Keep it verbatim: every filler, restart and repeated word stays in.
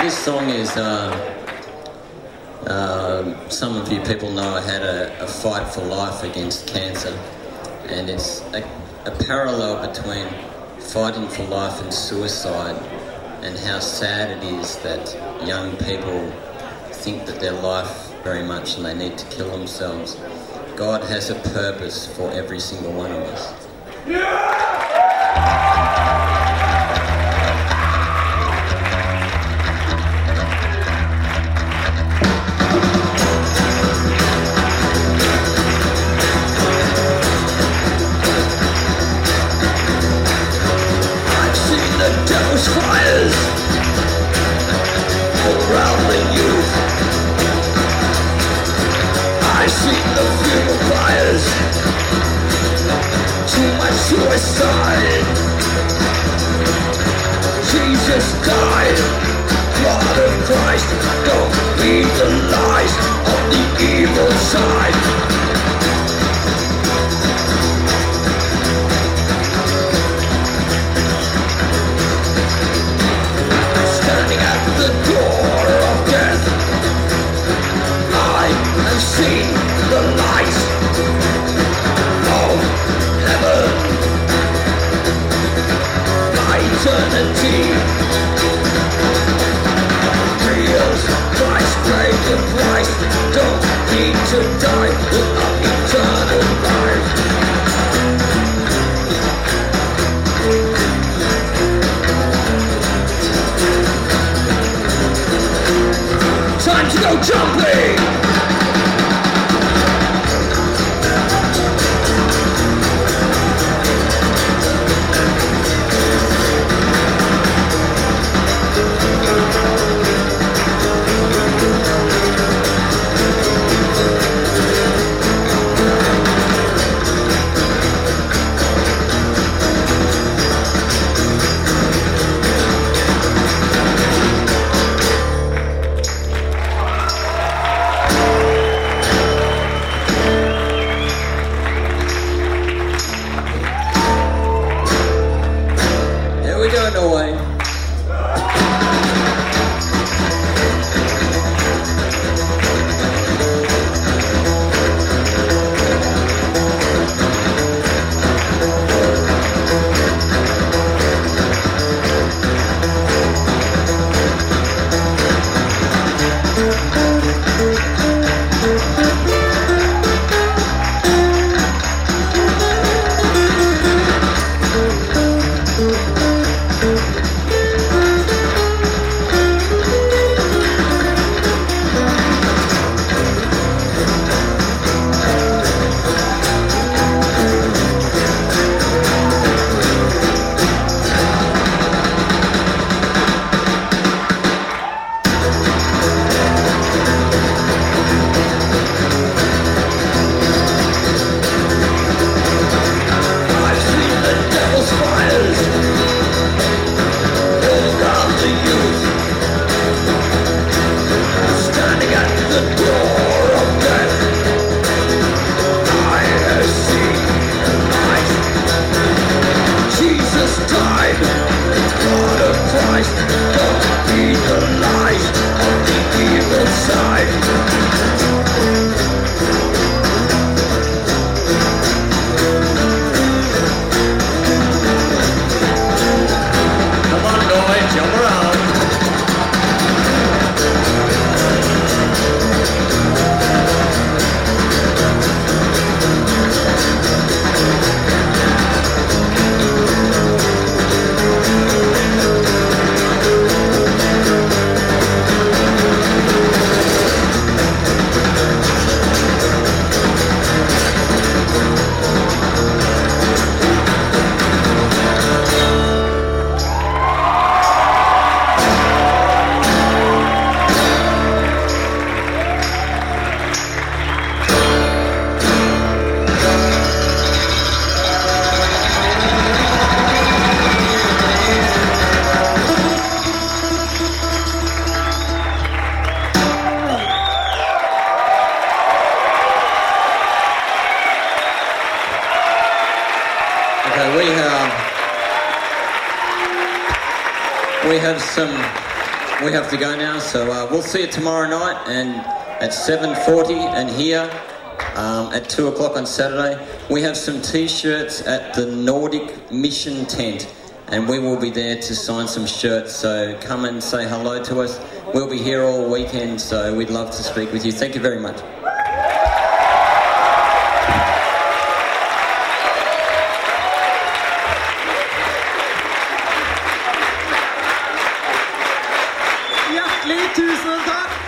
This song is, uh, uh, some of you people know I had a, a fight for life against cancer, and it's a, a parallel between fighting for life and suicide, and how sad it is that young people think that their life very much and they need to kill themselves. God has a purpose for every single one of us. I've seen the devil's fires around the youth. I've seen the funeral fires, too much suicide. Jesus died, blood of Christ, don't feed the lies of the evil side. Standing at the door of death, I have seen the light of heaven. My eternity, reals Christ paid the price. Don't need to die without eternal life. Time to go jumping! Here we go, Norway. I've seen the devil's fires all around the youth. Standing at the door of death, I have seen the light. Jesus died, blood of Christ, don't be the light of the evil side. Come on, Norway, jump around. Okay, we have we have some we have to go now, so uh, we'll see you tomorrow night and at seven forty and here um, at two o'clock on Saturday. We have some T-shirts at the Nordic Mission tent and we will be there to sign some shirts, so come and say hello to us. We'll be here all weekend, so we'd love to speak with you. Thank you very much. Hjertelig tusen takk!